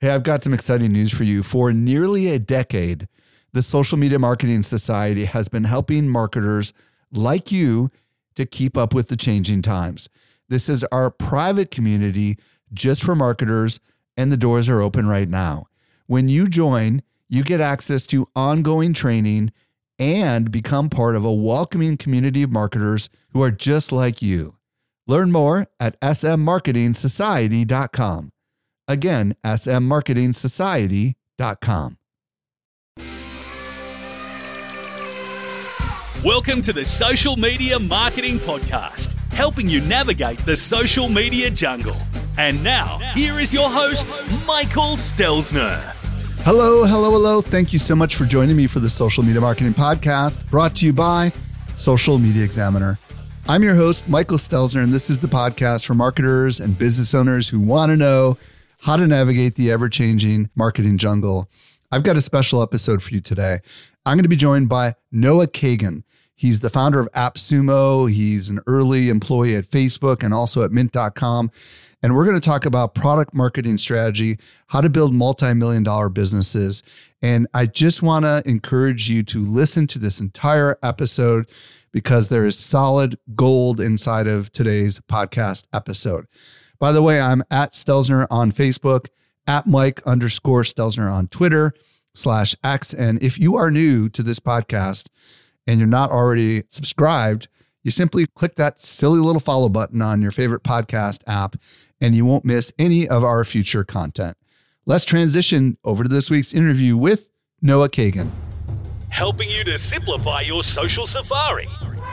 Hey, I've got some exciting news for you. For nearly a decade, the Social Media Marketing Society has been helping marketers like you to keep up with the changing times. This is our private community just for marketers, and the doors are open right now. When you join, you get access to ongoing training and become part of a welcoming community of marketers who are just like you. Learn more at smmarketingsociety.com. Again, smmarketingsociety.com. Welcome to the Social Media Marketing Podcast, helping you navigate the social media jungle. And now, here is your host, Michael Stelzner. Hello. Thank you so much for joining me for the Social Media Marketing Podcast, brought to you by Social Media Examiner. I'm your host, Michael Stelzner, and this is the podcast for marketers and business owners who want to know how to navigate the ever-changing marketing jungle. I've got a special episode for you today. I'm going to be joined by Noah Kagan. He's the founder of AppSumo. He's an early employee at Facebook and also at Mint.com. And we're going to talk about product marketing strategy, how to build multi-million-dollar businesses. And I just want to encourage you to listen to this entire episode because there is solid gold inside of today's podcast episode. By the way, I'm at Stelzner on Facebook, at Mike_Stelzner on Twitter /X. And if you are new to this podcast and you're not already subscribed, you simply click that silly little follow button on your favorite podcast app and you won't miss any of our future content. Let's transition over to this week's interview with Noah Kagan. Helping you to simplify your social safari.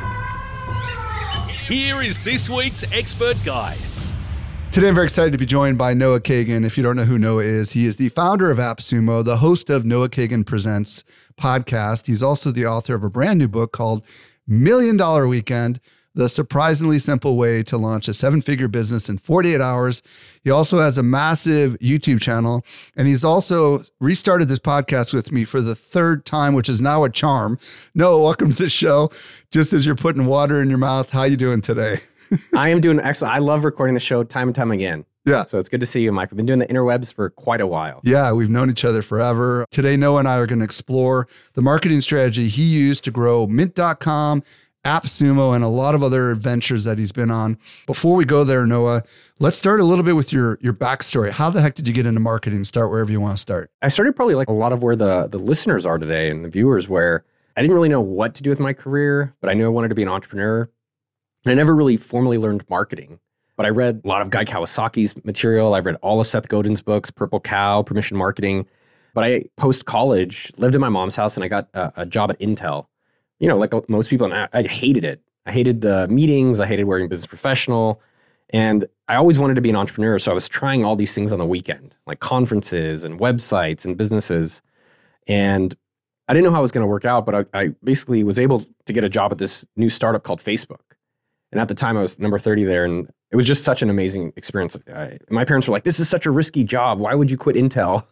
Here is this week's expert guide. Today, I'm very excited to be joined by Noah Kagan. If you don't know who Noah is, he is the founder of AppSumo, the host of Noah Kagan Presents podcast. He's also the author of a brand new book called $1 Million Weekend, the surprisingly simple way to launch a 7-figure business in 48 hours. He also has a massive YouTube channel, and he's also restarted this podcast with me for the third time, which is now a charm. Noah, welcome to the show. Just as you're putting water in your mouth, how you doing today? I am doing excellent. I love recording the show time and time again. Yeah. So it's good to see you, Mike. We've been doing the interwebs for quite a while. Yeah, we've known each other forever. Today, Noah and I are going to explore the marketing strategy he used to grow Mint.com, AppSumo, and a lot of other ventures that he's been on. Before we go there, Noah, let's start a little bit with your backstory. How the heck did you get into marketing? Start wherever you want to start. I started probably like a lot of where the listeners are today and the viewers, where I didn't really know what to do with my career, but I knew I wanted to be an entrepreneur. And I never really formally learned marketing, but I read a lot of Guy Kawasaki's material. I read all of Seth Godin's books, Purple Cow, Permission Marketing. But I, post-college, lived in my mom's house and I got a job at Intel. You know, like most people, and I hated it. I hated the meetings. I hated wearing business professional. And I always wanted to be an entrepreneur. So I was trying all these things on the weekend, like conferences and websites and businesses. And I didn't know how it was going to work out, but I basically was able to get a job at this new startup called Facebook. And at the time, I was number 30 there, and it was just such an amazing experience. My parents were like, this is such a risky job. Why would you quit Intel?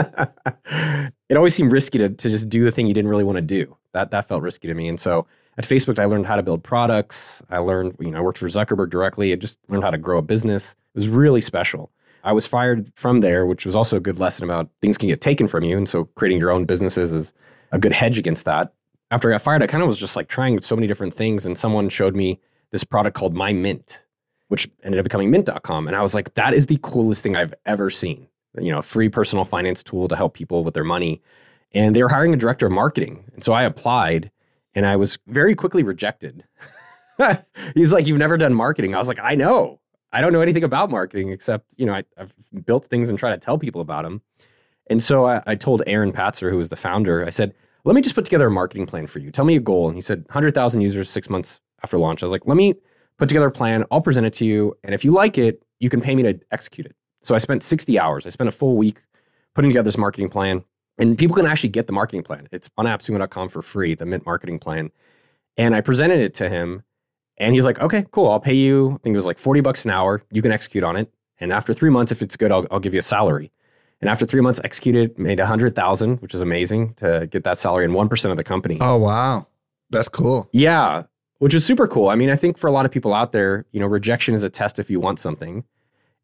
It always seemed risky to just do the thing you didn't really want to do. That felt risky to me. And so at Facebook, I learned how to build products. I learned, I worked for Zuckerberg directly. I just learned how to grow a business. It was really special. I was fired from there, which was also a good lesson about things can get taken from you. And so creating your own businesses is a good hedge against that. After I got fired, I kind of was just like trying so many different things. And someone showed me this product called My Mint, which ended up becoming Mint.com. And I was like, that is the coolest thing I've ever seen. A free personal finance tool to help people with their money. And they were hiring a director of marketing. And so I applied and I was very quickly rejected. He's like, you've never done marketing. I was like, I know. I don't know anything about marketing except, I've built things and try to tell people about them. And so I told Aaron Patzer, who was the founder, I said, let me just put together a marketing plan for you. Tell me a goal. And he said, 100,000 users 6 months after launch. I was like, let me put together a plan. I'll present it to you. And if you like it, you can pay me to execute it. So I spent 60 hours. I spent a full week putting together this marketing plan. And people can actually get the marketing plan. It's on appsumo.com for free, the Mint marketing plan. And I presented it to him. And he's like, okay, cool. I'll pay you, I think it was like $40 an hour. You can execute on it. And after 3 months, if it's good, I'll give you a salary. And after 3 months, executed, made $100,000, which is amazing to get that salary in 1% of the company. Oh, wow. That's cool. Yeah. Which is super cool. I mean, I think for a lot of people out there, rejection is a test if you want something.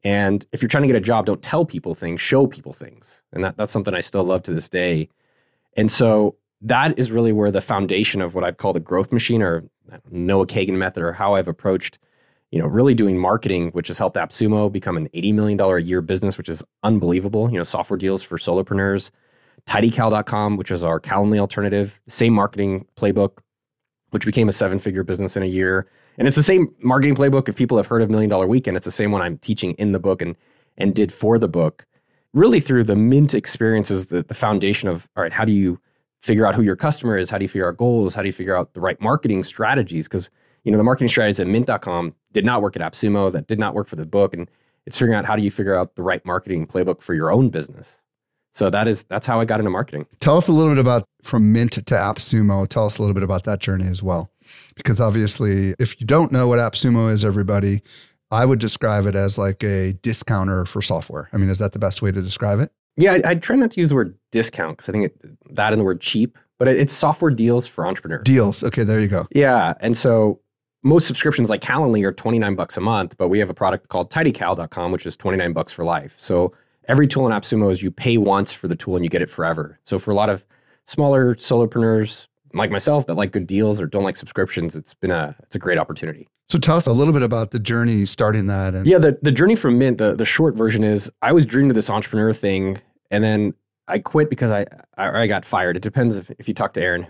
And if you're trying to get a job, don't tell people things, show people things. And that's something I still love to this day. And so that is really where the foundation of what I'd call the growth machine, or Noah Kagan method, or how I've approached, really doing marketing, which has helped AppSumo become an $80 million a year business, which is unbelievable. Software deals for solopreneurs. TidyCal.com, which is our Calendly alternative, same marketing playbook, which became a 7-figure business in a year. And it's the same marketing playbook. If people have heard of $1 Million Weekend, it's the same one I'm teaching in the book and did for the book. Really through the Mint experience is the foundation of, all right, how do you figure out who your customer is? How do you figure out goals? How do you figure out the right marketing strategies? Because, the marketing strategies at Mint.com did not work at AppSumo. That did not work for the book. And it's figuring out how do you figure out the right marketing playbook for your own business. So that's how I got into marketing. Tell us a little bit about from Mint to AppSumo. Tell us a little bit about that journey as well. Because obviously, if you don't know what AppSumo is, everybody, I would describe it as like a discounter for software. I mean, is that the best way to describe it? Yeah, I try not to use the word discount because I think that and the word cheap, but it's software deals for entrepreneurs. Deals. Okay, there you go. Yeah. And so most subscriptions like Calendly are $29 a month, but we have a product called TidyCal.com, which is $29 for life. So every tool in AppSumo is you pay once for the tool and you get it forever. So for a lot of smaller solopreneurs like myself that like good deals or don't like subscriptions, it's a great opportunity. So tell us a little bit about the journey starting that. Yeah, the journey from Mint, the short version is I was dreaming of this entrepreneur thing, and then I quit because I got fired. It depends if you talk to Aaron.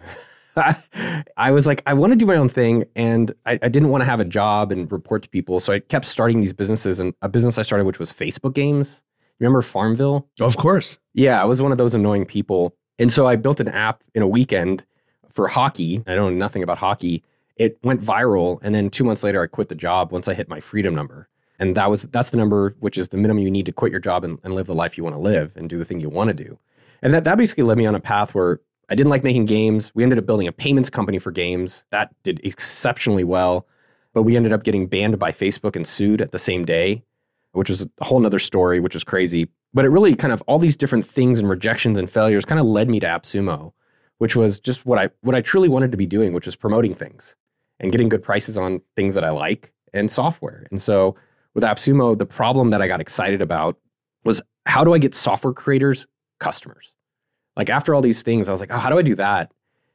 I was like, I want to do my own thing, and I didn't want to have a job and report to people. So I kept starting these businesses, and a business I started, which was Facebook games. Remember Farmville? Of course. Yeah, I was one of those annoying people. And so I built an app in a weekend for hockey. I know nothing about hockey. It went viral, and then 2 months later, I quit the job once I hit my freedom number. And that's the number, which is the minimum you need to quit your job and live the life you want to live and do the thing you want to do. And that basically led me on a path where I didn't like making games. We ended up building a payments company for games. That did exceptionally well. But we ended up getting banned by Facebook and sued at the same day, which was a whole nother story, which was crazy. But it really kind of all these different things and rejections and failures kind of led me to AppSumo, which was just what I truly wanted to be doing, which was promoting things and getting good prices on things that I like and software. And so with AppSumo, the problem that I got excited about was how do I get software creators customers? Like after all these things, I was like, oh, how do I do that?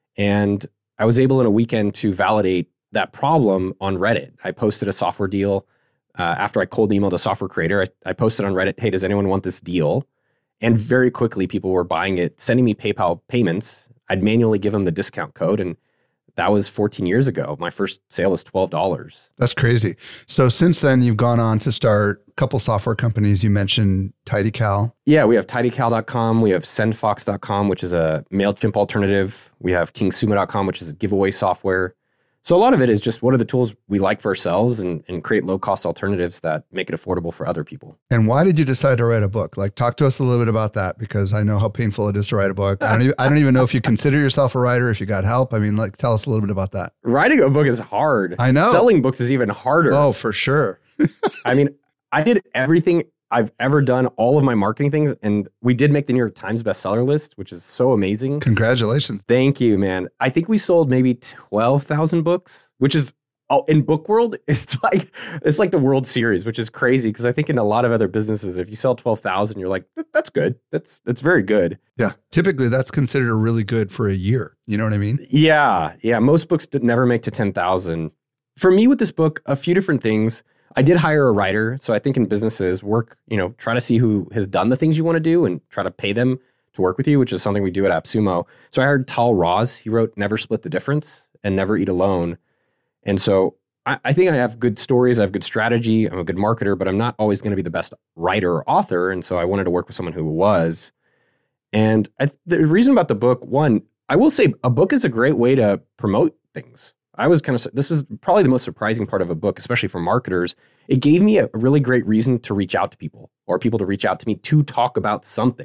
And I was able in a weekend to validate that problem on Reddit. I posted a software deal. After I cold emailed a software creator, I posted on Reddit, hey, does anyone want this deal? And very quickly, people were buying it, sending me PayPal payments. I'd manually give them the discount code. And that was 14 years ago. My first sale was $12. That's crazy. So since then, you've gone on to start a couple software companies. You mentioned TidyCal. Yeah, we have TidyCal.com. We have SendFox.com, which is a MailChimp alternative. We have KingSumo.com, which is a giveaway software. So a lot of it is just what are the tools we like for ourselves and create low-cost alternatives that make it affordable for other people. And why did you decide to write a book? Like, talk to us a little bit about that, because I know how painful it is to write a book. I don't even know if you consider yourself a writer, if you got help. I mean, like, tell us a little bit about that. Writing a book is hard. I know. Selling books is even harder. Oh, for sure. I mean, I did everything I've ever done, all of my marketing things, and we did make the New York Times bestseller list, which is so amazing. Congratulations. Thank you, man. I think we sold maybe 12,000 books, which is, in book world, it's like the World Series, which is crazy because I think in a lot of other businesses, if you sell 12,000, you're like, that's good. That's very good. Yeah. Typically, that's considered really good for a year. You know what I mean? Yeah. Most books never make to 10,000. For me with this book, a few different things. I did hire a writer. So I think in businesses, try to see who has done the things you want to do and try to pay them to work with you, which is something we do at AppSumo. So I hired Tal Roz. He wrote Never Split the Difference and Never Eat Alone. And so I think I have good stories. I have good strategy. I'm a good marketer, but I'm not always going to be the best writer or author. And so I wanted to work with someone who was. And the reason about the book, one, I will say a book is a great way to promote things. This was probably the most surprising part of a book, especially for marketers. It gave me a really great reason to reach out to people or people to reach out to me to talk about something.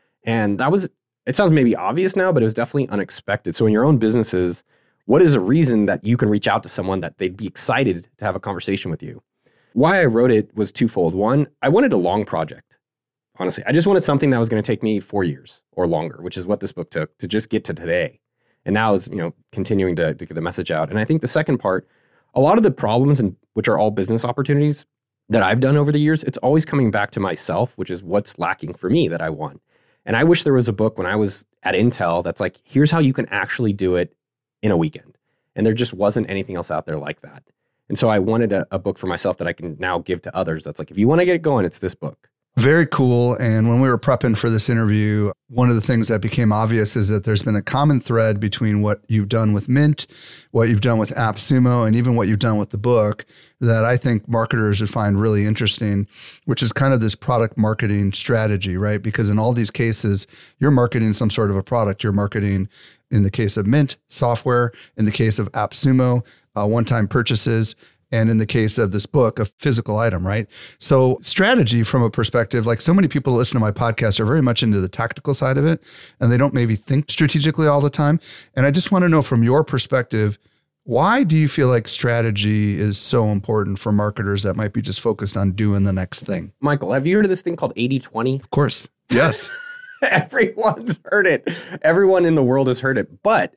And it sounds maybe obvious now, but it was definitely unexpected. So in your own businesses, what is a reason that you can reach out to someone that they'd be excited to have a conversation with you? Why I wrote it was twofold. One, I wanted a long project. Honestly, I just wanted something that was going to take me 4 years or longer, which is what this book took to just get to today. And now is, continuing to get the message out. And I think the second part, a lot of the problems, which are all business opportunities, that I've done over the years, it's always coming back to myself, which is what's lacking for me that I want. And I wish there was a book when I was at Intel that's like, here's how you can actually do it in a weekend. And there just wasn't anything else out there like that. And so I wanted a book for myself that I can now give to others. That's like, if you want to get it going, it's this book. Very cool. And when we were prepping for this interview, one of the things that became obvious is that there's been a common thread between what you've done with Mint, what you've done with AppSumo, and even what you've done with the book that I think marketers would find really interesting, which is kind of this product marketing strategy, right? Because in all these cases, you're marketing some sort of a product. You're marketing, in the case of Mint, software. In the case of AppSumo, one-time purchases. And in the case of this book, a physical item, right? So strategy from a perspective, like so many people listen to my podcast are very much into the tactical side of it, and they don't maybe think strategically all the time. And I just want to know from your perspective, why do you feel like strategy is so important for marketers that might be just focused on doing the next thing? Michael, have you heard of this thing called 80-20? Of course. Yes. Everyone's heard it. Everyone in the world has heard it.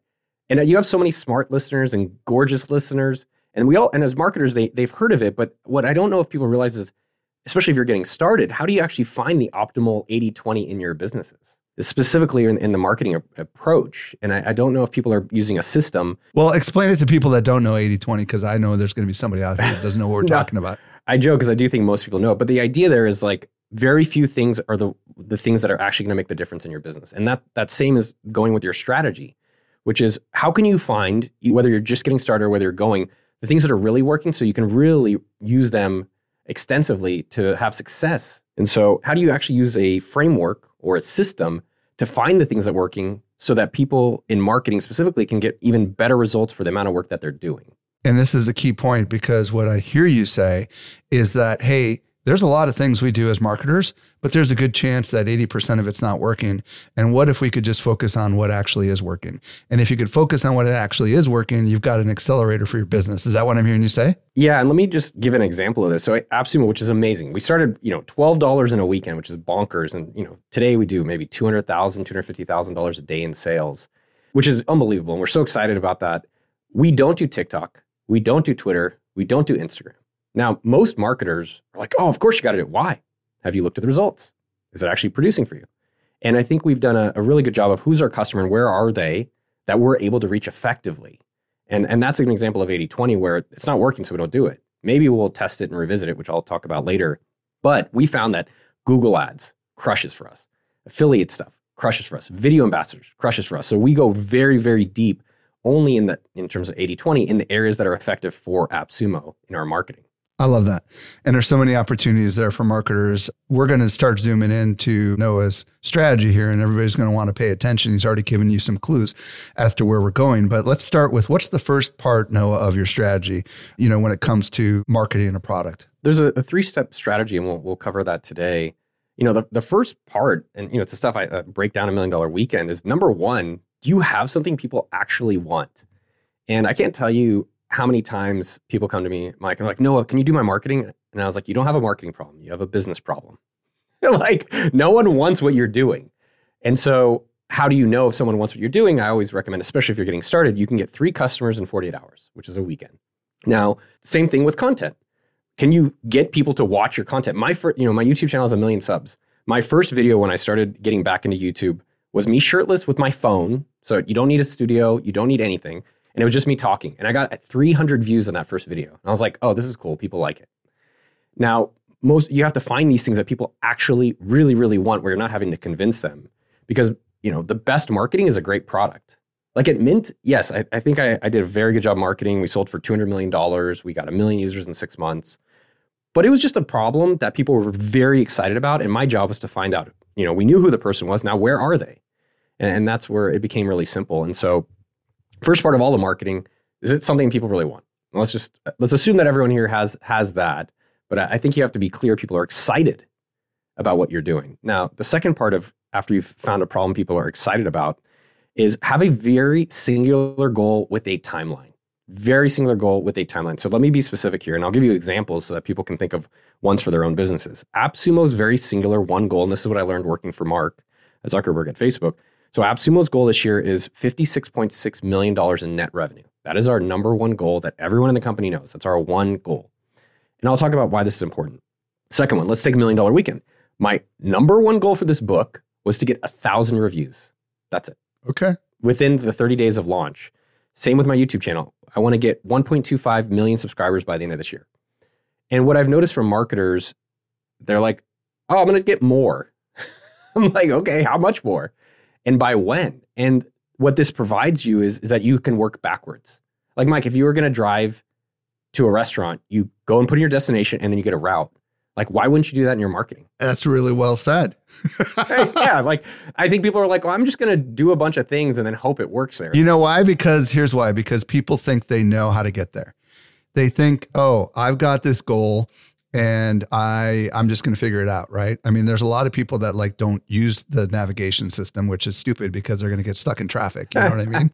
And you have so many smart listeners and gorgeous listeners. And as marketers, they've heard of it, but what I don't know if people realize is, especially if you're getting started, how do you actually find the optimal 80-20 in your businesses? Specifically in the marketing approach. And I don't know if people are using a system. Well, explain it to people that don't know 80-20, because I know there's going to be somebody out here that doesn't know what we're talking about. I joke because I do think most people know it, but the idea there is like very few things are the things that are actually going to make the difference in your business. And that same is going with your strategy, which is how can you find, whether you're just getting started or whether you're going, the things that are really working so you can really use them extensively to have success. And so how do you actually use a framework or a system to find the things that are working so that people in marketing specifically can get even better results for the amount of work that they're doing? And this is a key point, because what I hear you say is that, hey, there's a lot of things we do as marketers, but there's a good chance that 80% of it's not working. And what if we could just focus on what actually is working? And if you could focus on what actually is working, you've got an accelerator for your business. Is that what I'm hearing you say? Yeah. And let me just give an example of this. So AppSumo, which is amazing. We started, $12 in a weekend, which is bonkers. And, today we do maybe $200,000, $250,000 a day in sales, which is unbelievable. And we're so excited about that. We don't do TikTok. We don't do Twitter. We don't do Instagram. Now, most marketers are like, oh, of course you got to do it. Why? Have you looked at the results? Is it actually producing for you? And I think we've done a really good job of who's our customer and where are they that we're able to reach effectively. And that's an example of 80-20 where it's not working, so we don't do it. Maybe we'll test it and revisit it, which I'll talk about later. But we found that Google Ads crushes for us. Affiliate stuff crushes for us. Video ambassadors crushes for us. So we go very, very deep only in terms of 80-20 in the areas that are effective for AppSumo in our marketing. I love that. And there's so many opportunities there for marketers. We're going to start zooming into Noah's strategy here, and everybody's going to want to pay attention. He's already given you some clues as to where we're going. But let's start with, what's the first part, Noah, of your strategy, when it comes to marketing a product? There's a 3-step strategy, and we'll cover that today. The first part, and it's the stuff I break down $1 Million Weekend, is number one, do you have something people actually want? And I can't tell you how many times people come to me, Mike, and they're like, Noah, can you do my marketing? And I was like, you don't have a marketing problem. You have a business problem. Like, no one wants what you're doing. And so how do you know if someone wants what you're doing? I always recommend, especially if you're getting started, you can get 3 customers in 48 hours, which is a weekend. Now, same thing with content. Can you get people to watch your content? My YouTube channel has 1 million subs. My first video when I started getting back into YouTube was me shirtless with my phone. So you don't need a studio. You don't need anything. And it was just me talking. And I got 300 views on that first video. And I was like, oh, this is cool. People like it. Now, you have to find these things that people actually really, really want where you're not having to convince them. Because, the best marketing is a great product. Like at Mint, yes, I think I did a very good job marketing. We sold for $200 million. We got 1 million users in 6 months. But it was just a problem that people were very excited about. And my job was to find out, we knew who the person was. Now, where are they? And that's where it became really simple. And so first part of all the marketing, is it something people really want? Let's assume that everyone here has that. But I think you have to be clear people are excited about what you're doing. Now, the second part of after you've found a problem people are excited about is have a very singular goal with a timeline. Very singular goal with a timeline. So let me be specific here, and I'll give you examples so that people can think of ones for their own businesses. AppSumo's very singular one goal, and this is what I learned working for Mark Zuckerberg at Facebook. So AppSumo's goal this year is $56.6 million in net revenue. That is our number one goal that everyone in the company knows. That's our one goal. And I'll talk about why this is important. Second one, let's take $1 Million Weekend. My number one goal for this book was to get 1,000 reviews. That's it. Okay. Within the 30 days of launch. Same with my YouTube channel. I want to get 1.25 million subscribers by the end of this year. And what I've noticed from marketers, they're like, oh, I'm going to get more. I'm like, okay, how much more? And by when? And what this provides you is that you can work backwards. Like, Mike, if you were going to drive to a restaurant, you go and put in your destination and then you get a route. Like, why wouldn't you do that in your marketing? That's really well said. Yeah, like, I think people are like, well, I'm just going to do a bunch of things and then hope it works there. You know why? Here's why. Because people think they know how to get there. They think, oh, I've got this goal and I'm just going to figure it out, right? I mean, there's a lot of people that like don't use the navigation system, which is stupid because they're going to get stuck in traffic. You know what I mean?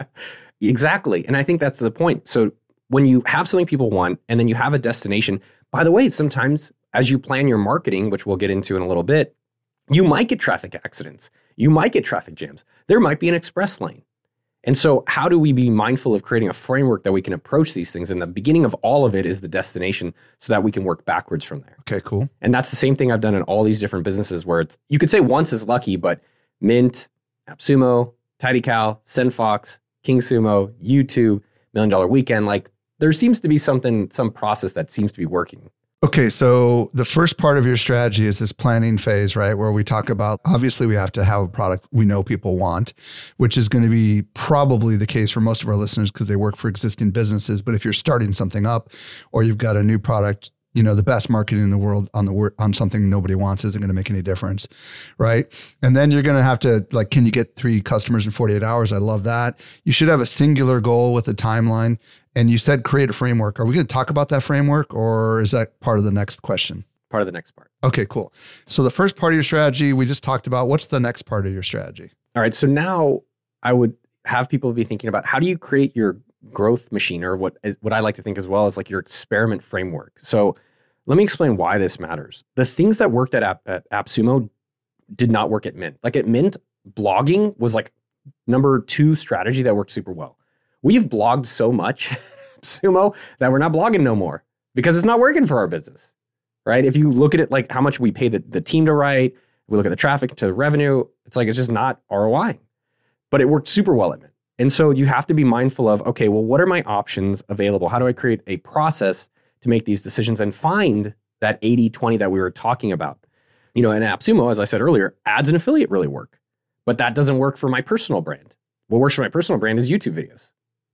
Exactly. And I think that's the point. So when you have something people want and then you have a destination, by the way, sometimes as you plan your marketing, which we'll get into in a little bit, you might get traffic accidents. You might get traffic jams. There might be an express lane. And so how do we be mindful of creating a framework that we can approach these things? And the beginning of all of it is the destination so that we can work backwards from there. Okay, cool. And that's the same thing I've done in all these different businesses where it's, you could say once is lucky, but Mint, AppSumo, TidyCal, SendFox, KingSumo, YouTube, $1 Million Weekend, like there seems to be some process that seems to be working. Okay, so the first part of your strategy is this planning phase, right? Where we talk about, obviously we have to have a product we know people want, which is going to be probably the case for most of our listeners because they work for existing businesses. But if you're starting something up or you've got a new product, you know, the best marketing in the world on something nobody wants isn't going to make any difference, right? And then you're going to have to, like, can you get 3 customers in 48 hours? I love that. You should have a singular goal with a timeline. And you said create a framework. Are we going to talk about that framework or is that part of the next question? Part of the next part. Okay, cool. So the first part of your strategy we just talked about. What's the next part of your strategy? All right. So now I would have people be thinking about how do you create your growth machine, or what I like to think as well as like your experiment framework. So let me explain why this matters. The things that worked at AppSumo did not work at Mint. Like at Mint, blogging was like number 2 strategy that worked super well. We've blogged so much, AppSumo, that we're not blogging no more because it's not working for our business, right? If you look at it like how much we pay the team to write, we look at the traffic to revenue, it's like it's just not ROI. But it worked super well at Mint. And so you have to be mindful of, okay, well, what are my options available? How do I create a process to make these decisions and find that 80-20 that we were talking about? You know, in AppSumo, as I said earlier, ads and affiliate really work, but that doesn't work for my personal brand. What works for my personal brand is YouTube videos.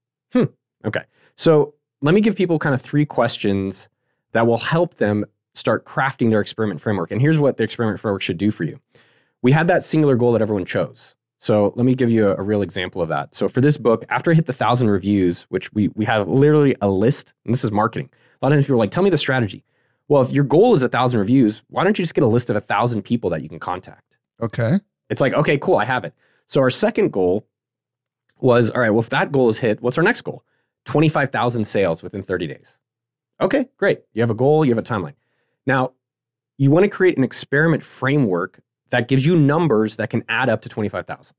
Okay. So let me give people kind of 3 questions that will help them start crafting their experiment framework. And here's what the experiment framework should do for you. We had that singular goal that everyone chose. So let me give you a real example of that. So for this book, after I hit the 1,000 reviews, which we had literally a list, and this is marketing. A lot of times people are like, tell me the strategy. Well, if your goal is 1,000 reviews, why don't you just get a list of 1,000 people that you can contact? Okay. It's like, okay, cool, I have it. So our second goal was, all right, well, if that goal is hit, what's our next goal? 25,000 sales within 30 days. Okay, great. You have a goal, you have a timeline. Now, you want to create an experiment framework that gives you numbers that can add up to 25,000.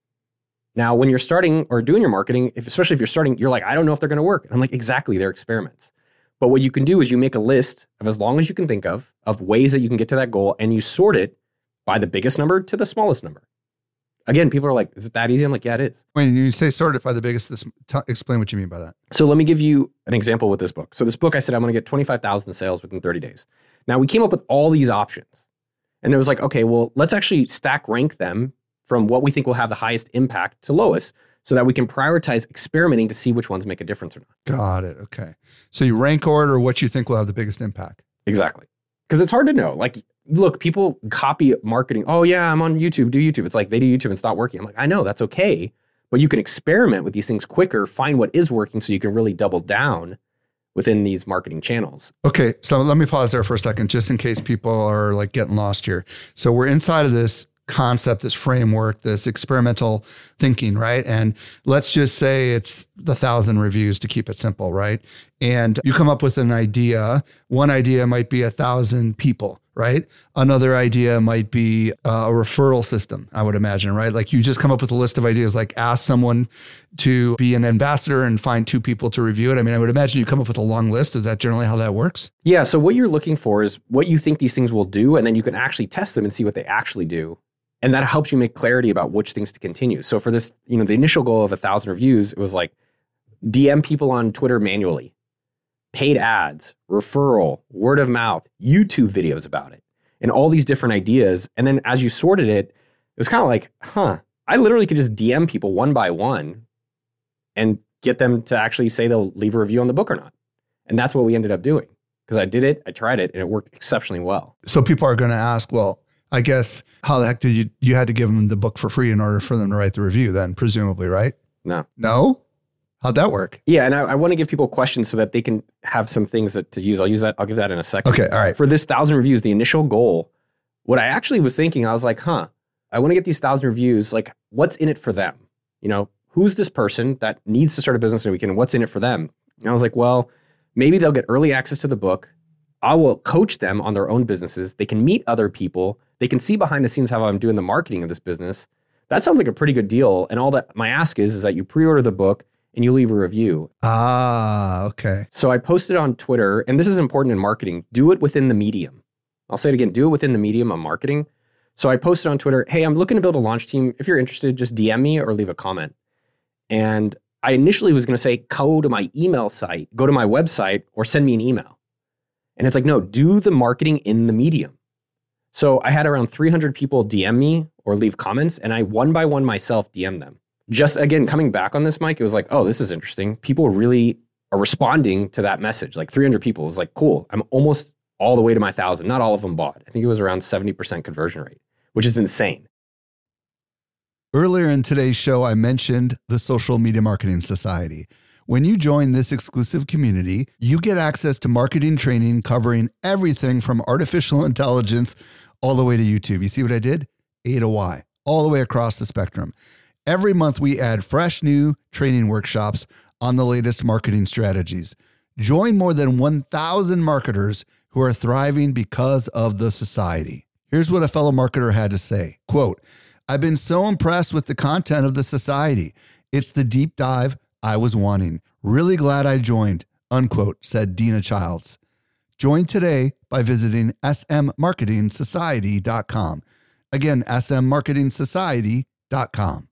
Now, when you're starting or doing your marketing, especially if you're starting, you're like, I don't know if they're going to work. And I'm like, exactly, they're experiments. But what you can do is you make a list of as long as you can think of ways that you can get to that goal, and you sort it by the biggest number to the smallest number. Again, people are like, is it that easy? I'm like, yeah, it is. When you say sort it by the biggest, explain what you mean by that. So let me give you an example with this book. So this book, I said, I'm going to get 25,000 sales within 30 days. Now, we came up with all these options. And it was like, okay, well, let's actually stack rank them from what we think will have the highest impact to lowest so that we can prioritize experimenting to see which ones make a difference or not. Got it. Okay. So you rank order what you think will have the biggest impact. Exactly. Because it's hard to know. Like, look, people copy marketing. Oh, yeah, I'm on YouTube, do YouTube. It's like they do YouTube and it's not working. I'm like, I know, that's okay. But you can experiment with these things quicker, find what is working so you can really double down within these marketing channels. Okay, so let me pause there for a second, just in case people are like getting lost here. So we're inside of this concept, this framework, this experimental thinking, right? And let's just say it's the 1,000 reviews to keep it simple, right? And you come up with an idea. One idea might be 1,000 people, right? Another idea might be a referral system, I would imagine, right? Like you just come up with a list of ideas, like ask someone to be an ambassador and find 2 people to review it. I mean, I would imagine you come up with a long list. Is that generally how that works? Yeah. So what you're looking for is what you think these things will do, and then you can actually test them and see what they actually do. And that helps you make clarity about which things to continue. So for this, the initial goal of 1,000 reviews, it was like DM people on Twitter manually, paid ads, referral, word of mouth, YouTube videos about it, and all these different ideas. And then as you sorted it, it was kind of like, I literally could just DM people one by one and get them to actually say they'll leave a review on the book or not. And that's what we ended up doing, because I did it, I tried it, and it worked exceptionally well. So people are going to ask, well, I guess how the heck did you had to give them the book for free in order for them to write the review then, presumably, right? No? How'd that work? Yeah, and I want to give people questions so that they can have some things to use. I'll give that in a second. Okay, all right. For this 1,000 reviews, the initial goal, what I actually was thinking, I was like, I want to get these 1,000 reviews, like what's in it for them? Who's this person that needs to start a business in a weekend, and what's in it for them? And I was like, well, maybe they'll get early access to the book. I will coach them on their own businesses. They can meet other people. They can see behind the scenes how I'm doing the marketing of this business. That sounds like a pretty good deal. And all that my ask is that you pre-order the book and you leave a review. Okay. So I posted on Twitter, and this is important in marketing, do it within the medium. I'll say it again, do it within the medium of marketing. So I posted on Twitter, hey, I'm looking to build a launch team. If you're interested, just DM me or leave a comment. And I initially was going to say, go to my email site, go to my website, or send me an email. And it's like, no, do the marketing in the medium. So I had around 300 people DM me or leave comments, and I one by one myself DM them. Just again, coming back on this, Mike, it was like, oh, this is interesting. People really are responding to that message. Like 300 people. It was like, cool. I'm almost all the way to my 1,000. Not all of them bought. I think it was around 70% conversion rate, which is insane. Earlier in today's show, I mentioned the Social Media Marketing Society. When you join this exclusive community, you get access to marketing training covering everything from artificial intelligence all the way to YouTube. You see what I did? A to Y, all the way across the spectrum. Every month, we add fresh new training workshops on the latest marketing strategies. Join more than 1,000 marketers who are thriving because of the society. Here's what a fellow marketer had to say. Quote, I've been so impressed with the content of the society. It's the deep dive I was wanting. Really glad I joined, unquote, said Dina Childs. Join today by visiting smmarketingsociety.com. Again, smmarketingsociety.com.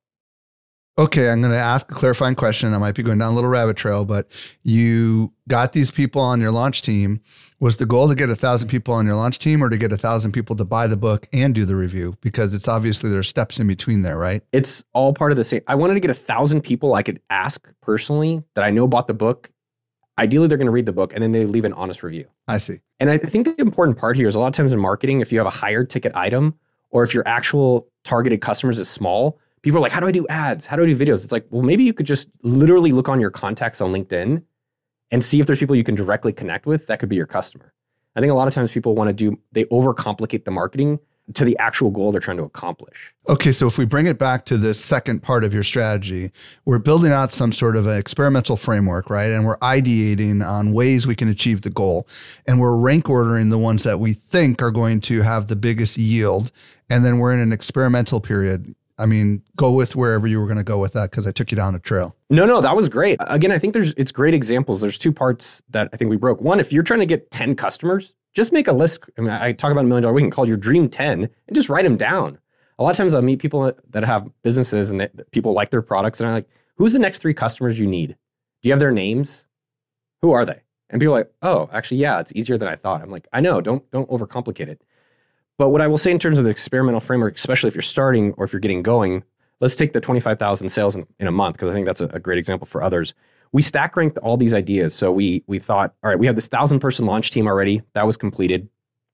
Okay, I'm going to ask a clarifying question. I might be going down a little rabbit trail, but you got these people on your launch team. Was the goal to get 1,000 people on your launch team or to get 1,000 people to buy the book and do the review? Because it's obviously there's steps in between there, right? It's all part of the same. I wanted to get 1,000 people I could ask personally that I know bought the book. Ideally, they're going to read the book and then they leave an honest review. I see. And I think the important part here is a lot of times in marketing, if you have a higher ticket item or if your actual targeted customers is small, people are like, how do I do ads? How do I do videos? It's like, well, maybe you could just literally look on your contacts on LinkedIn and see if there's people you can directly connect with that could be your customer. I think a lot of times people they overcomplicate the marketing to the actual goal they're trying to accomplish. Okay, so if we bring it back to this second part of your strategy, we're building out some sort of an experimental framework, right? And we're ideating on ways we can achieve the goal. And we're rank ordering the ones that we think are going to have the biggest yield. And then we're in an experimental period. I mean, go with wherever you were going to go with that because I took you down a trail. No, that was great. Again, I think it's great examples. There's 2 parts that I think we broke. One, if you're trying to get 10 customers, just make a list. I mean, I talk about $1 Million Weekend called your dream 10 and just write them down. A lot of times I'll meet people that have businesses and people like their products. And I'm like, who's the next 3 customers you need? Do you have their names? Who are they? And people are like, oh, actually, yeah, it's easier than I thought. I'm like, I know, don't overcomplicate it. But what I will say in terms of the experimental framework, especially if you're starting or if you're getting going, let's take the 25,000 sales in a month, because I think that's a great example for others. We stack ranked all these ideas. So we thought, all right, we have this 1,000-person launch team already. That was completed.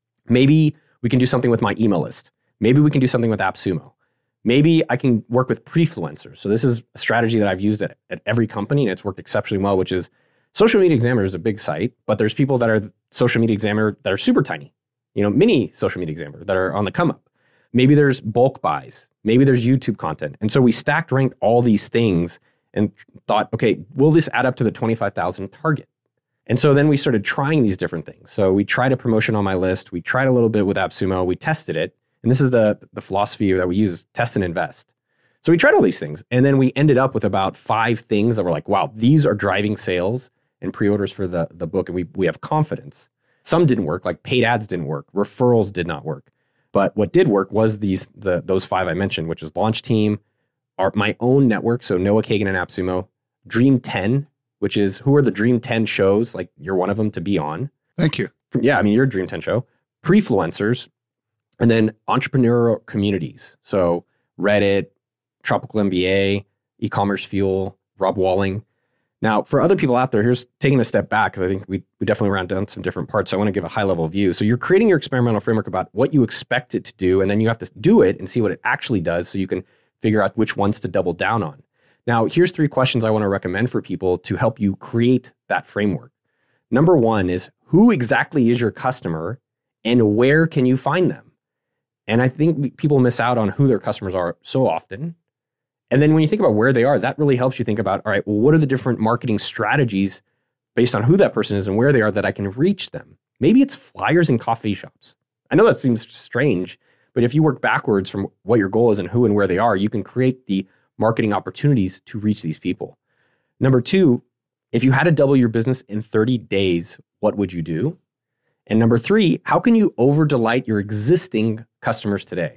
Maybe we can do something with my email list. Maybe we can do something with AppSumo. Maybe I can work with Prefluencers. So this is a strategy that I've used at every company, and it's worked exceptionally well, which is Social Media Examiner is a big site, but there's people that are Social Media Examiner that are super tiny. Mini Social Media Examiner that are on the come up. Maybe there's bulk buys. Maybe there's YouTube content. And so we stacked ranked all these things and thought, okay, will this add up to the 25,000 target? And so then we started trying these different things. So we tried a promotion on my list. We tried a little bit with AppSumo. We tested it. And this is the philosophy that we use, test and invest. So we tried all these things. And then we ended up with about 5 things that were like, wow, these are driving sales and pre-orders for the book. And we have confidence. Some didn't work, like paid ads didn't work. Referrals did not work. But what did work was those 5 I mentioned, which is Launch Team, my own network. So Noah Kagan and AppSumo, Dream 10, which is who are the Dream 10 shows, like you're one of them to be on. Thank you. Yeah, I mean, you're a Dream 10 show. Prefluencers, and then entrepreneurial communities. So Reddit, Tropical MBA, E-commerce Fuel, Rob Walling. Now, for other people out there, here's taking a step back, because I think we definitely ran down some different parts. So I want to give a high-level view. So you're creating your experimental framework about what you expect it to do, and then you have to do it and see what it actually does so you can figure out which ones to double down on. Now, here's 3 questions I want to recommend for people to help you create that framework. Number 1 is, who exactly is your customer and where can you find them? And I think people miss out on who their customers are so often. And then when you think about where they are, that really helps you think about, all right, well, what are the different marketing strategies based on who that person is and where they are that I can reach them? Maybe it's flyers in coffee shops. I know that seems strange, but if you work backwards from what your goal is and who and where they are, you can create the marketing opportunities to reach these people. Number 2, if you had to double your business in 30 days, what would you do? And number 3, how can you over-delight your existing customers today?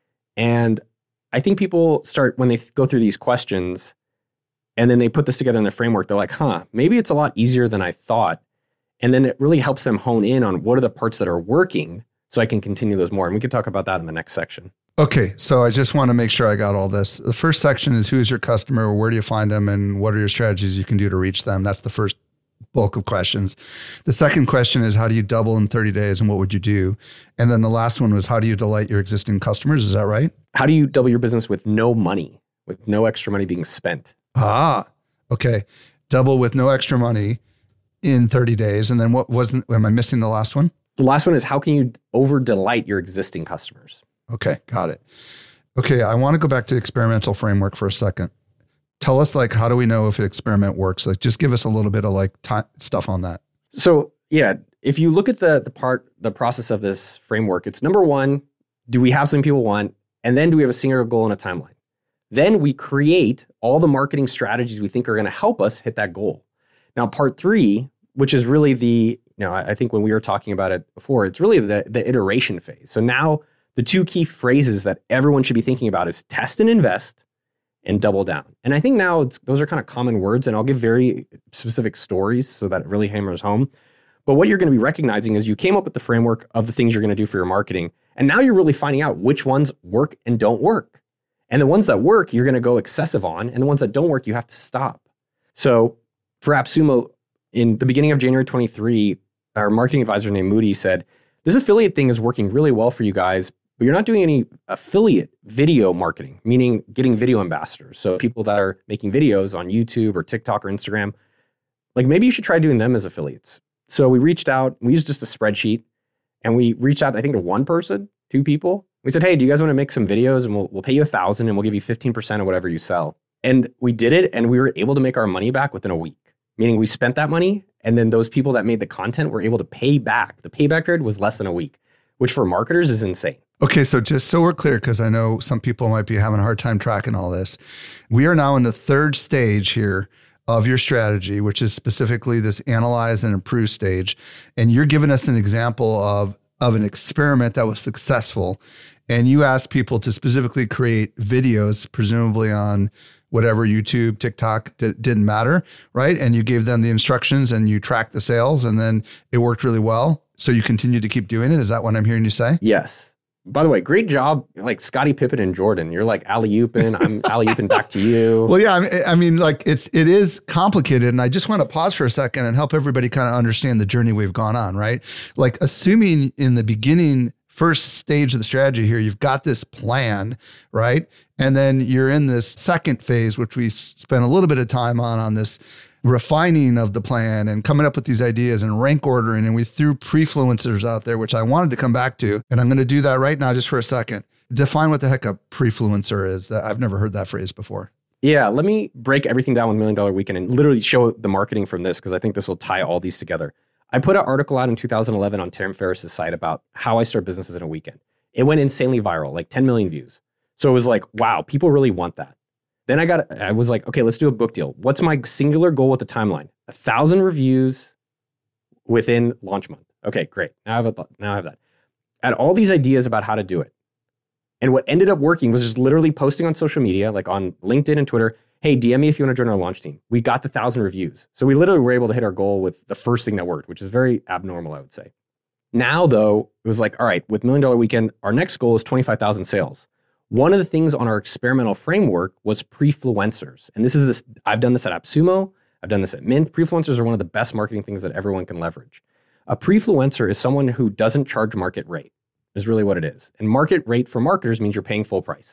And I think people start, when they go through these questions and then they put this together in their framework, they're like, maybe it's a lot easier than I thought. And then it really helps them hone in on what are the parts that are working so I can continue those more. And we can talk about that in the next section. Okay, so I just want to make sure I got all this. The first section is, who is your customer, where do you find them, and what are your strategies you can do to reach them? That's the first bulk of questions. The second question is, how do you double in 30 days and what would you do? And then the last one was, how do you delight your existing customers? Is that right? How do you double your business with no money, with no extra money being spent? Okay. Double with no extra money in 30 days. And then am I missing the last one? The last one is, how can you over delight your existing customers? Okay, got it. Okay, I want to go back to experimental framework for a second. Tell us, how do we know if an experiment works? Just give us a little bit of stuff on that. So yeah, if you look at the process of this framework, it's number 1, do we have something people want? And then do we have a singular goal and a timeline? Then we create all the marketing strategies we think are going to help us hit that goal. Now, part 3, which is really I think when we were talking about it before, it's really the iteration phase. So now the 2 key phrases that everyone should be thinking about is test and invest and double down. And I think now those are kind of common words, and I'll give very specific stories so that it really hammers home. But what you're going to be recognizing is you came up with the framework of the things you're going to do for your marketing, and now you're really finding out which ones work and don't work. And the ones that work, you're going to go excessive on, and the ones that don't work, you have to stop. So for AppSumo, in the beginning of January 23, our marketing advisor named Moody said, this affiliate thing is working really well for you guys, but you're not doing any affiliate video marketing, meaning getting video ambassadors. So people that are making videos on YouTube or TikTok or Instagram, maybe you should try doing them as affiliates. So we reached out, we used just a spreadsheet, and we reached out, I think, to 1 person, 2 people. We said, hey, do you guys want to make some videos? And we'll pay you $1,000 and we'll give you 15% of whatever you sell. And we did it, and we were able to make our money back within a week, meaning we spent that money, and then those people that made the content were able to pay back. The payback period was less than a week, which for marketers is insane. Okay, so just so we're clear, because I know some people might be having a hard time tracking all this. We are now in the 3rd stage here of your strategy, which is specifically this analyze and improve stage. And you're giving us an example of an experiment that was successful. And you asked people to specifically create videos, presumably on whatever, YouTube, TikTok, didn't matter, right? And you gave them the instructions and you tracked the sales, and then it worked really well. So you continue to keep doing it. Is that what I'm hearing you say? Yes. By the way, great job, like Scottie Pippen and Jordan. You're like alley-ooping. I'm alley-ooping back to you. Well, yeah, I mean, it is complicated, and I just want to pause for a second and help everybody kind of understand the journey we've gone on, right? Assuming in the beginning, first stage of the strategy here, you've got this plan, right? And then you're in this second phase, which we spent a little bit of time on this refining of the plan and coming up with these ideas and rank ordering. And we threw prefluencers out there, which I wanted to come back to. And I'm going to do that right now just for a second. Define what the heck a prefluencer is. I've never heard that phrase before. Yeah, let me break everything down with $1 Million Weekend and literally show the marketing from this, because I think this will tie all these together. I put an article out in 2011 on Tim Ferriss's site about how I start businesses in a weekend. It went insanely viral, like 10 million views. So it was like, wow, people really want that. Then I was like, okay, let's do a book deal. What's my singular goal with the timeline? 1,000 reviews within launch month. Okay, great. Now I have that. I had all these ideas about how to do it. And what ended up working was just literally posting on social media, like on LinkedIn and Twitter, hey, DM me if you want to join our launch team. We got the 1,000 reviews. So we literally were able to hit our goal with the first thing that worked, which is very abnormal, I would say. Now, though, it was like, all right, with $1 Million Weekend, our next goal is 25,000 sales. One of the things on our experimental framework was prefluencers. And I've done this at AppSumo. I've done this at Mint. Prefluencers are one of the best marketing things that everyone can leverage. A prefluencer is someone who doesn't charge market rate, is really what it is. And market rate for marketers means you're paying full price.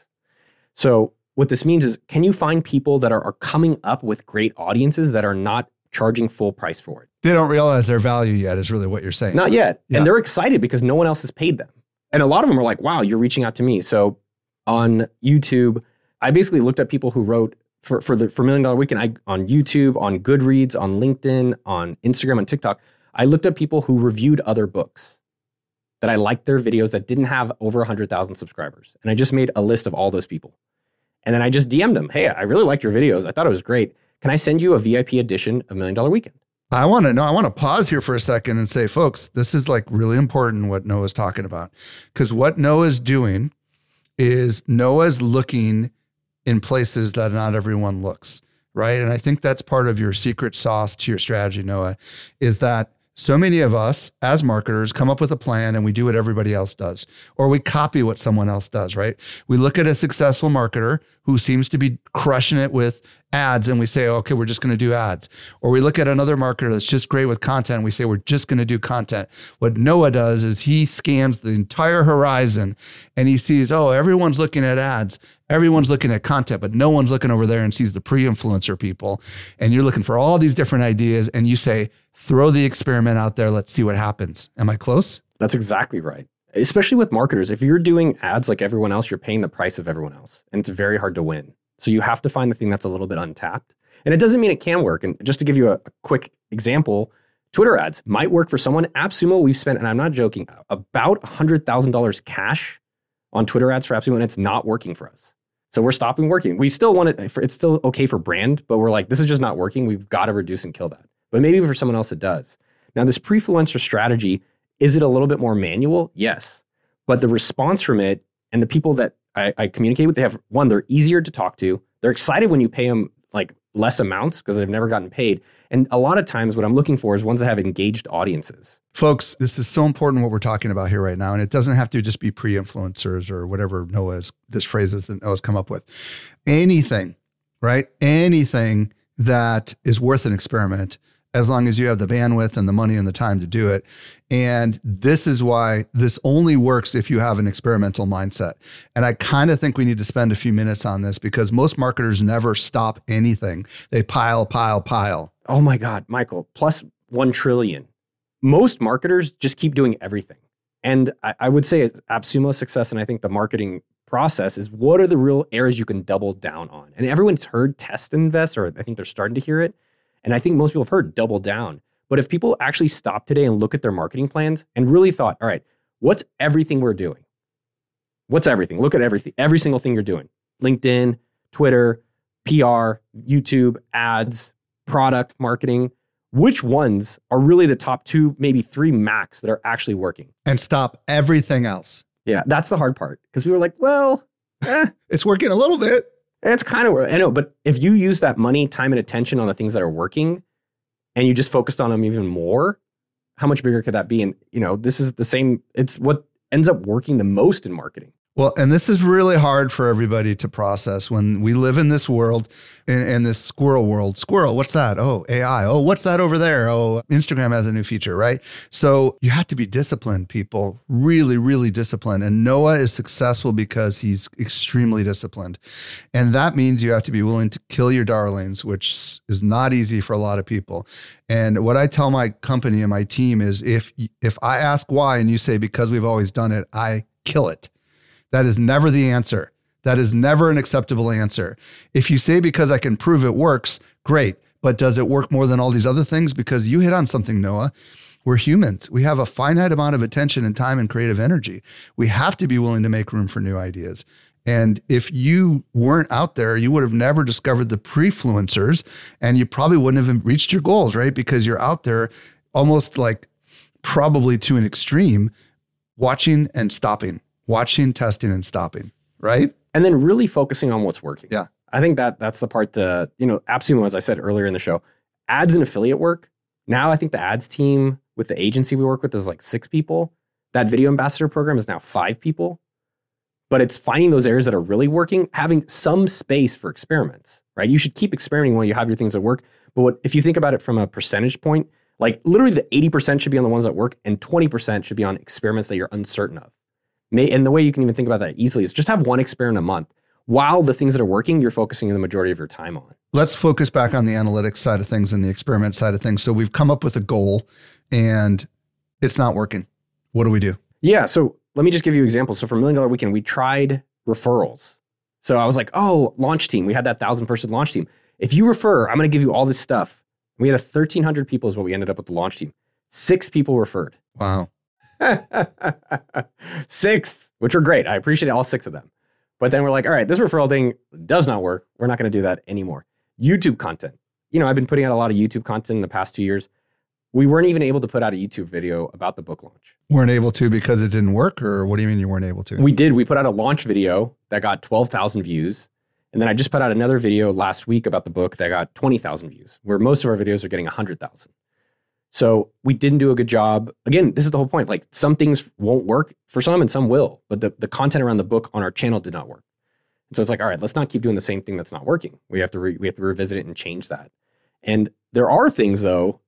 So what this means is, can you find people that are coming up with great audiences that are not charging full price for it? They don't realize their value yet, is really what you're saying. Not yet. Yeah. And they're excited because no one else has paid them. And a lot of them are like, wow, you're reaching out to me. So on YouTube, I basically looked at people who wrote for $1 Million Weekend on YouTube, on Goodreads, on LinkedIn, on Instagram, on TikTok. I looked at people who reviewed other books that I liked their videos that didn't have over 100,000 subscribers. And I just made a list of all those people. And then I just DM'd them. Hey, I really liked your videos. I thought it was great. Can I send you a VIP edition of $1 Million Weekend? I want to pause here for a second and say, folks, this is like really important what Noah's talking about. Because what Noah's doing is Noah's looking in places that not everyone looks, right? And I think that's part of your secret sauce to your strategy, Noah, is that so many of us as marketers come up with a plan and we do what everybody else does, or we copy what someone else does, right? We look at a successful marketer who seems to be crushing it with ads and we say, okay, we're just going to do ads. Or we look at another marketer that's just great with content and we say, we're just going to do content. What Noah does is he scans the entire horizon and he sees, oh, everyone's looking at ads. Everyone's looking at content, but no one's looking over there and sees the pre-influencer people. And you're looking for all these different ideas and you say, throw the experiment out there. Let's see what happens. Am I close? That's exactly right. Especially with marketers. If you're doing ads like everyone else, you're paying the price of everyone else. And it's very hard to win. So you have to find the thing that's a little bit untapped. And it doesn't mean it can work. And just to give you a quick example, Twitter ads might work for someone. AppSumo, we've spent, and I'm not joking, about $100,000 cash on Twitter ads for AppSumo, and it's not working for us. So we're stopping working. We still want it, it's still okay for brand, but we're like, this is just not working. We've got to reduce and kill that. But maybe for someone else it does. Now, this prefluencer strategy, is it a little bit more manual? Yes. But the response from it and the people that I communicate with, they're easier to talk to. They're excited when you pay them like less amounts because they've never gotten paid. And a lot of times what I'm looking for is ones that have engaged audiences. Folks, this is so important what we're talking about here right now. And it doesn't have to just be pre-influencers or whatever this phrase is that Noah's come up with. Anything, right? Anything that is worth an experiment, as long as you have the bandwidth and the money and the time to do it. And this is why this only works if you have an experimental mindset. And I kind of think we need to spend a few minutes on this because most marketers never stop anything. They pile. Oh my God, Michael, plus 1 trillion. Most marketers just keep doing everything. And I would say AppSumo's success, and I think the marketing process is what are the real areas you can double down on? And everyone's heard test and invest, or I think they're starting to hear it. And I think most people have heard double down. But if people actually stop today and look at their marketing plans and really thought, all right, what's everything we're doing? What's everything? Look at everything, every single thing you're doing. LinkedIn, Twitter, PR, YouTube, ads, product marketing. Which ones are really the top 2, maybe 3 max that are actually working? And stop everything else. Yeah, that's the hard part. Because we were like, well, it's working a little bit. It's kind of, I know, but if you use that money, time, and attention on the things that are working, and you just focused on them even more, how much bigger could that be? And, this is the same, it's what ends up working the most in marketing. Well, and this is really hard for everybody to process when we live in this world, in this squirrel world. Squirrel, what's that? Oh, AI. Oh, what's that over there? Oh, Instagram has a new feature, right? So you have to be disciplined, people, really, really disciplined. And Noah is successful because he's extremely disciplined. And that means you have to be willing to kill your darlings, which is not easy for a lot of people. And what I tell my company and my team is if I ask why and you say because we've always done it, I kill it. That is never the answer. That is never an acceptable answer. If you say because I can prove it works, great. But does it work more than all these other things? Because you hit on something, Noah. We're humans. We have a finite amount of attention and time and creative energy. We have to be willing to make room for new ideas. And if you weren't out there, you would have never discovered the pre-fluencers, and you probably wouldn't have reached your goals, right? Because you're out there almost like probably to an extreme, watching and stopping, watching, testing, and stopping, right? And then really focusing on what's working. Yeah. I think that's the part that, AppSumo, as I said earlier in the show, ads and affiliate work. Now I think the ads team with the agency we work with is like 6 people. That video ambassador program is now 5 people. But it's finding those areas that are really working, having some space for experiments, right? You should keep experimenting while you have your things that work. But if you think about it from a percentage point, like literally the 80% should be on the ones that work and 20% should be on experiments that you're uncertain of. And the way you can even think about that easily is just have one experiment a month, while the things that are working, you're focusing the majority of your time on. Let's focus back on the analytics side of things and the experiment side of things. So we've come up with a goal and it's not working. What do we do? Yeah. So let me just give you examples. So for $1 Million Weekend, we tried referrals. So I was like, oh, launch team. We had that 1,000-person launch team. If you refer, I'm going to give you all this stuff. We had 1,300 people is what we ended up with the launch team. 6 people referred. Wow. 6, which were great. I appreciate all 6 of them. But then we're like, all right, this referral thing does not work. We're not going to do that anymore. YouTube content. I've been putting out a lot of YouTube content in the past 2 years. We weren't even able to put out a YouTube video about the book launch. Weren't able to because it didn't work? Or what do you mean you weren't able to? We did. We put out a launch video that got 12,000 views. And then I just put out another video last week about the book that got 20,000 views, where most of our videos are getting 100,000. So we didn't do a good job. Again, this is the whole point. Like some things won't work for some and some will, but the content around the book on our channel did not work. And so it's like, all right, let's not keep doing the same thing that's not working. We have to revisit it and change that. And there are things though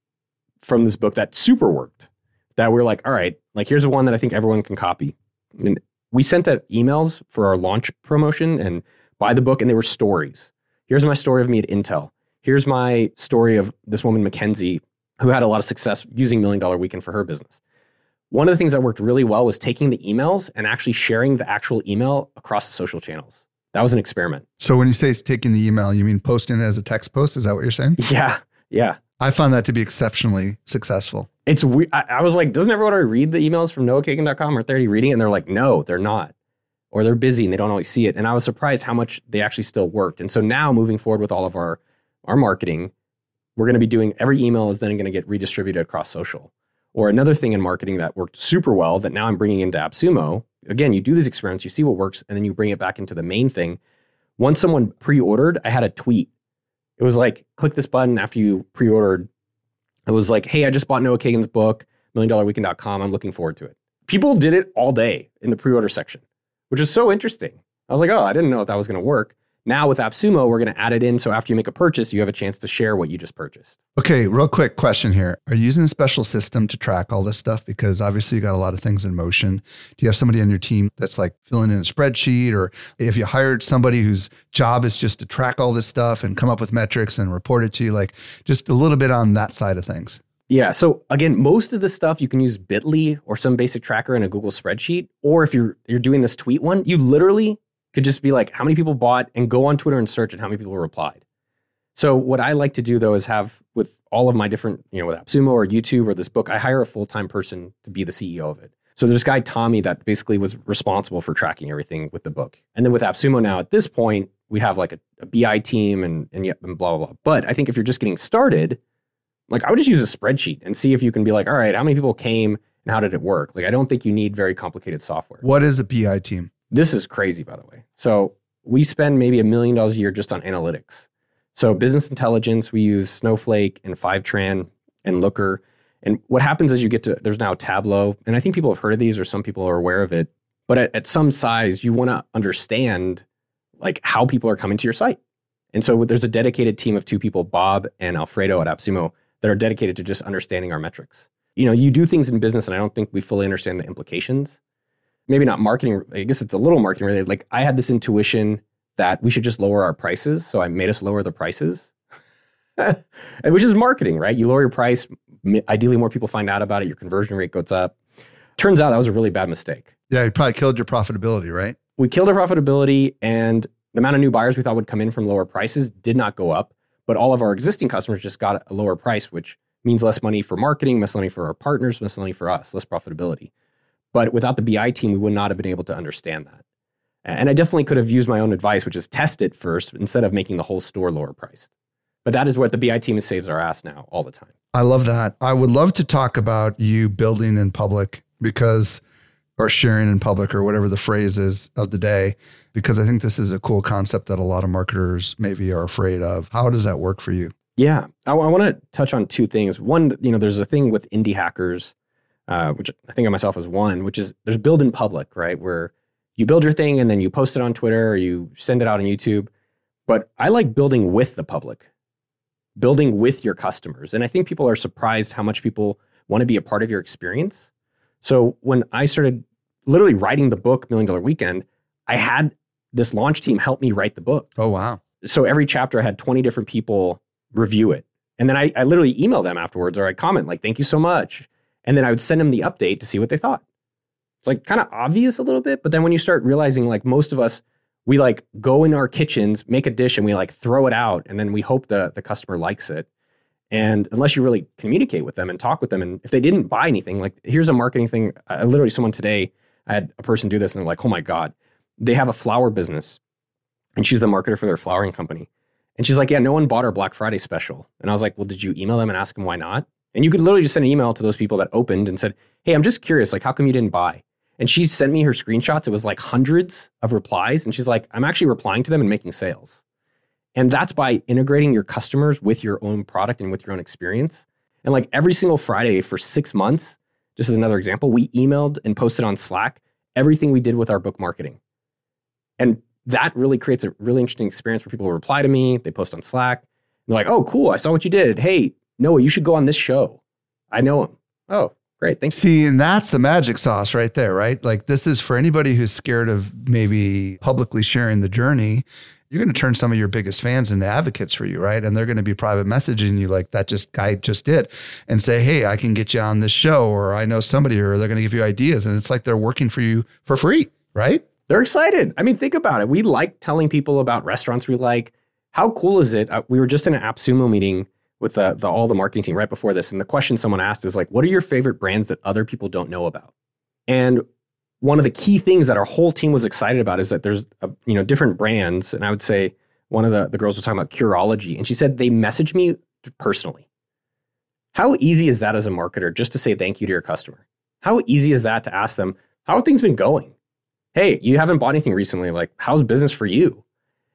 from this book that super worked that we're like, all right, like here's the one that I think everyone can copy. And we sent out emails for our launch promotion and buy the book, and they were stories. Here's my story of me at Intel. Here's my story of this woman, Mackenzie, who had a lot of success using $1 Million Weekend for her business. One of the things that worked really well was taking the emails and actually sharing the actual email across the social channels. That was an experiment. So when you say taking the email, you mean posting it as a text post? Is that what you're saying? Yeah. I found that to be exceptionally successful. It's weird. I was like, doesn't everyone already read the emails from noahkagan.com? Aren't they already reading it? And they're like, no, they're not. Or they're busy and they don't always see it. And I was surprised how much they actually still worked. And so now moving forward with all of our marketing, we're going to be doing, every email is then going to get redistributed across social. Or another thing in marketing that worked super well that now I'm bringing into AppSumo. Again, you do these experiments, you see what works, and then you bring it back into the main thing. Once someone pre-ordered, I had a tweet. It was like, click this button after you pre-ordered. It was like, hey, I just bought Noah Kagan's book, $1millionweekend.com. I'm looking forward to it. People did it all day in the pre-order section, which was so interesting. I was like, oh, I didn't know if that was going to work. Now with AppSumo, we're going to add it in. So after you make a purchase, you have a chance to share what you just purchased. Okay, real quick question here. Are you using a special system to track all this stuff? Because obviously you got a lot of things in motion. Do you have somebody on your team that's like filling in a spreadsheet? Or if you hired somebody whose job is just to track all this stuff and come up with metrics and report it to you, like just a little bit on that side of things? Yeah. So again, most of the stuff you can use Bitly or some basic tracker in a Google spreadsheet. Or if you're doing this tweet one, you literally could just be like, how many people bought, and go on Twitter and search and how many people replied. So what I like to do though is have with all of my different, with AppSumo or YouTube or this book, I hire a full-time person to be the CEO of it. So there's a guy, Tommy, that basically was responsible for tracking everything with the book. And then with AppSumo now at this point, we have like a BI team and blah, blah, blah. But I think if you're just getting started, like I would just use a spreadsheet and see if you can be like, all right, how many people came and how did it work? Like, I don't think you need very complicated software. What is a BI team? This is crazy, by the way. So we spend maybe $1 million a year just on analytics. So business intelligence, we use Snowflake and Fivetran and Looker. And what happens is there's now Tableau. And I think people have heard of these or some people are aware of it. But at some size, you want to understand like how people are coming to your site. And so there's a dedicated team of 2 people, Bob and Alfredo at AppSumo, that are dedicated to just understanding our metrics. You do things in business and I don't think we fully understand the implications. Maybe not marketing. I guess it's a little marketing related. Like I had this intuition that we should just lower our prices. So I made us lower the prices, which is marketing, right? You lower your price. Ideally, more people find out about it. Your conversion rate goes up. Turns out that was a really bad mistake. Yeah, you probably killed your profitability, right? we killed our profitability, and the amount of new buyers we thought would come in from lower prices did not go up. But all of our existing customers just got a lower price, which means less money for marketing, less money for our partners, less money for us, less profitability. But without the BI team, we would not have been able to understand that. And I definitely could have used my own advice, which is test it first instead of making the whole store lower priced. But that is what the BI team saves our ass now all the time. I love that. I would love to talk about you building in public or sharing in public or whatever the phrase is of the day, because I think this is a cool concept that a lot of marketers maybe are afraid of. How does that work for you? Yeah, I want to touch on two things. One, there's a thing with indie hackers, which I think of myself as one, which is there's build in public, right? Where you build your thing and then you post it on Twitter or you send it out on YouTube. But I like building with the public, building with your customers. And I think people are surprised how much people want to be a part of your experience. So when I started literally writing the book, $1 Million Weekend, I had this launch team help me write the book. Oh, wow. So every chapter I had 20 different people review it. And then I literally email them afterwards, or I comment like, thank you so much. And then I would send them the update to see what they thought. It's like kind of obvious a little bit, but then when you start realizing like most of us, we like go in our kitchens, make a dish and we like throw it out. And then we hope the customer likes it. And unless you really communicate with them and talk with them, and if they didn't buy anything, like here's a marketing thing. Someone today, I had a person do this and they're like, oh my God, they have a flower business and she's the marketer for their flowering company. And she's like, yeah, no one bought our Black Friday special. And I was like, well, did you email them and ask them why not? And you could literally just send an email to those people that opened and said, hey, I'm just curious, like, how come you didn't buy? And she sent me her screenshots. It was like hundreds of replies. And she's like, I'm actually replying to them and making sales. And that's by integrating your customers with your own product and with your own experience. And like every single Friday for 6 months, just as another example, we emailed and posted on Slack everything we did with our book marketing. And that really creates a really interesting experience where people reply to me, they post on Slack. They're like, oh, cool, I saw what you did. Hey, Noah, you should go on this show. I know him. Oh, great, thanks. See, and that's the magic sauce right there, right? Like this is for anybody who's scared of maybe publicly sharing the journey. You're going to turn some of your biggest fans into advocates for you, right? And they're going to be private messaging you like that guy just did and say, hey, I can get you on this show, or I know somebody, or they're going to give you ideas. And it's like they're working for you for free, right? They're excited. I mean, think about it. We like telling people about restaurants we like. How cool is it? We were just in an AppSumo meeting with all the marketing team right before this. And the question someone asked is like, what are your favorite brands that other people don't know about? And one of the key things that our whole team was excited about is that there's different brands. And I would say one of the girls was talking about Curology. And she said, they messaged me personally. How easy is that as a marketer just to say thank you to your customer? How easy is that to ask them, how have things been going? Hey, you haven't bought anything recently. Like, how's business for you?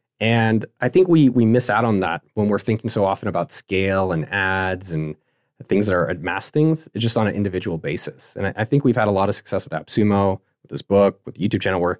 And I think we miss out on that when we're thinking so often about scale and ads and things that are mass things. It's just on an individual basis. And I think we've had a lot of success with AppSumo, with this book, with the YouTube channel, where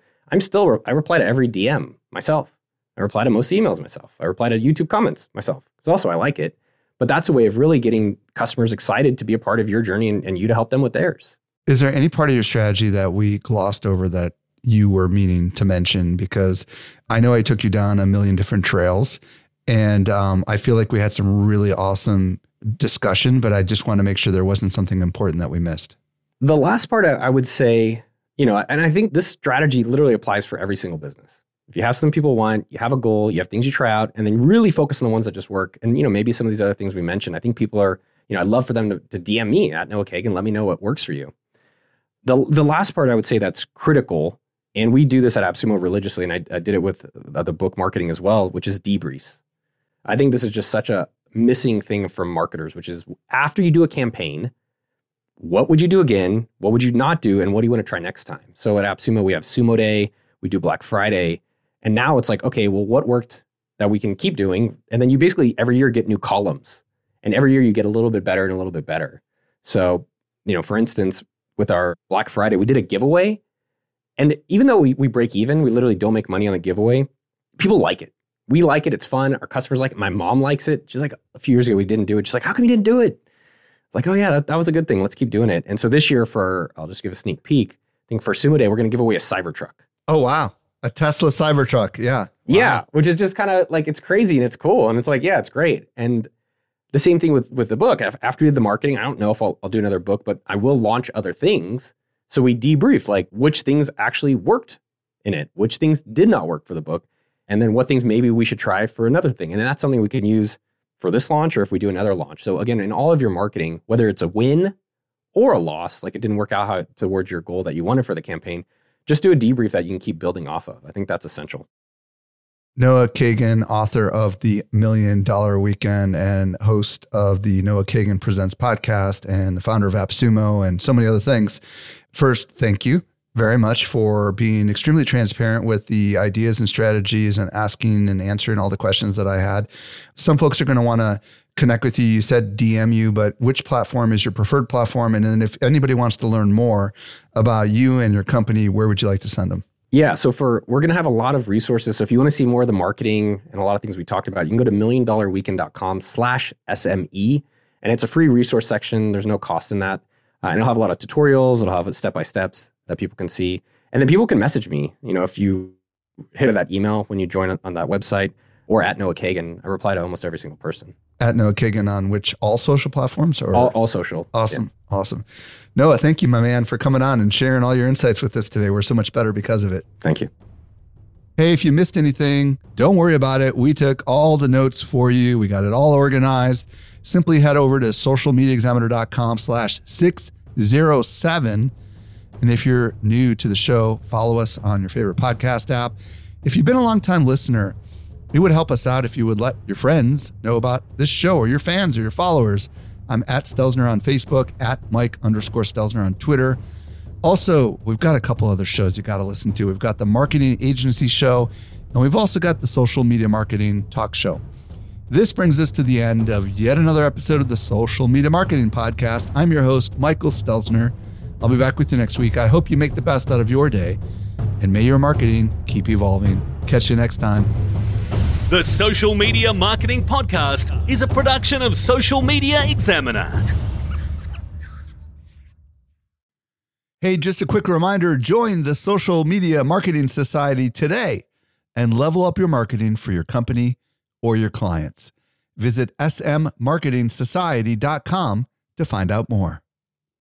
I reply to every DM myself. I reply to most emails myself. I reply to YouTube comments myself, because also I like it. But that's a way of really getting customers excited to be a part of your journey and you to help them with theirs. Is there any part of your strategy that we glossed over that you were meaning to mention? Because I know I took you down a million different trails, and I feel like we had some really awesome discussion, but I just want to make sure there wasn't something important that we missed. The last part I would say, and I think this strategy literally applies for every single business. If you have something people want, you have a goal, you have things you try out, and then really focus on the ones that just work. And, maybe some of these other things we mentioned, I think people are, I'd love for them to DM me at Noah Kagan, let me know what works for you. The last part I would say that's critical, and we do this at AppSumo religiously, and I did it with the book marketing as well, which is debriefs. I think this is just such a missing thing from marketers, which is after you do a campaign, what would you do again? What would you not do? And what do you want to try next time? So at AppSumo, we have Sumo Day, we do Black Friday. And now it's like, okay, well, what worked that we can keep doing? And then you basically every year get new columns. And every year you get a little bit better and a little bit better. So, for instance, with our Black Friday, we did a giveaway. And even though we break even, we literally don't make money on the giveaway. People like it. We like it. It's fun. Our customers like it. My mom likes it. She's like, a few years ago, we didn't do it. She's like, how come you didn't do it? It's like, oh yeah, that was a good thing. Let's keep doing it. And so this year I'll just give a sneak peek. I think for Sumo Day, we're going to give away a Cybertruck. Oh, wow. A Tesla Cybertruck. Yeah. Wow. Yeah. Which is just kind of like, it's crazy and it's cool. And it's like, yeah, it's great. And the same thing with the book. After we did the marketing, I don't know if I'll do another book, but I will launch other things. So we debriefed like which things actually worked in it, which things did not work for the book, and then what things maybe we should try for another thing. And then that's something we can use for this launch or if we do another launch. So again, in all of your marketing, whether it's a win or a loss, like it didn't work out towards your goal that you wanted for the campaign, just do a debrief that you can keep building off of. I think that's essential. Noah Kagan, author of The $1 Million Weekend and host of the Noah Kagan Presents podcast and the founder of AppSumo and so many other things. First, thank you very much for being extremely transparent with the ideas and strategies and asking and answering all the questions that I had. Some folks are going to want to connect with you. You said DM you, but which platform is your preferred platform? And then if anybody wants to learn more about you and your company, where would you like to send them? Yeah, so we're going to have a lot of resources. So if you want to see more of the marketing and a lot of things we talked about, you can go to milliondollarweekend.com/SME, and it's a free resource section. There's no cost in that. And it'll have a lot of tutorials. It'll have step-by-steps that people can see. And then people can message me. If you hit that email when you join on that website or at Noah Kagan, I reply to almost every single person. At Noah Kagan on which, all social platforms? Or all social. Awesome. Yeah. Awesome. Noah, thank you, my man, for coming on and sharing all your insights with us today. We're so much better because of it. Thank you. Hey, if you missed anything, don't worry about it. We took all the notes for you. We got it all organized. Simply head over to socialmediaexaminer.com/607. And if you're new to the show, follow us on your favorite podcast app. If you've been a long-time listener, it would help us out if you would let your friends know about this show or your fans or your followers. I'm at Stelzner on Facebook, at Mike_Stelzner on Twitter. Also, we've got a couple other shows you got to listen to. We've got the Marketing Agency Show, and we've also got the Social Media Marketing Talk Show. This brings us to the end of yet another episode of the Social Media Marketing Podcast. I'm your host, Michael Stelzner. I'll be back with you next week. I hope you make the best out of your day, and may your marketing keep evolving. Catch you next time. The Social Media Marketing Podcast is a production of Social Media Examiner. Hey, just a quick reminder, join the Social Media Marketing Society today and level up your marketing for your company or your clients. Visit smmarketingsociety.com to find out more.